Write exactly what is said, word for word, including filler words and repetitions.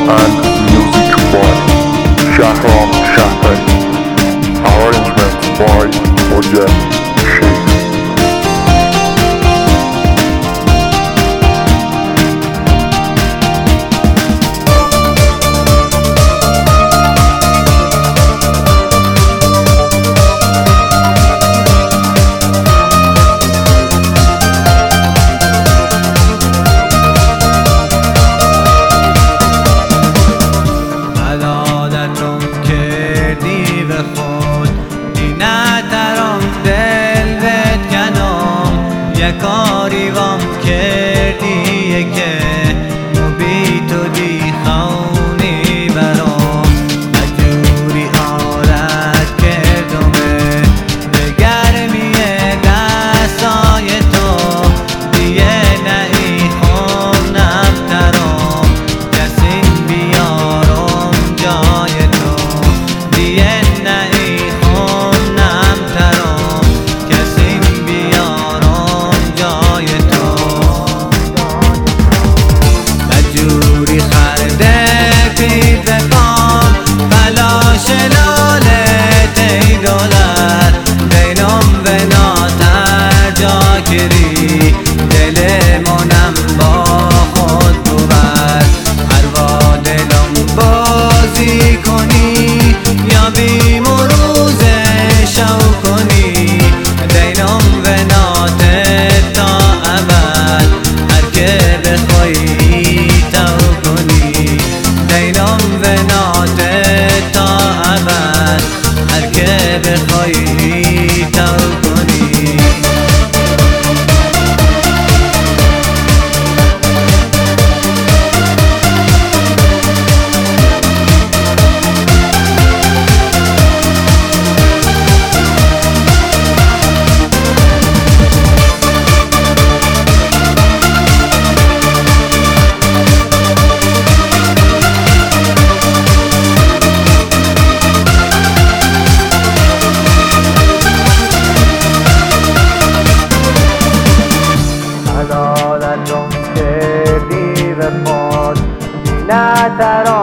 and music by Shahram Shahpal. Arrangements by Ojen Sheikh. کاری وام کردیه که بی تو دی خونی برام مجبوری آرد کردمه به گرمی دستای تو دیگه نهی خونم ترام کسی بیارم جای تو دیگه نهی خونم ترام کسی بیارم جای تو مجبوری خرده پید بقام بلاش لالت ای دولت دینم و ناتر جا کری دلمونم با خود بود هر با دلم بازی کنی یا بی مروز شو کنی دینم و ناتر تا ابد هر که بخوایی تو کنی دینم و ناتر تا ابد هر که بخوایی تو کنی نه ترا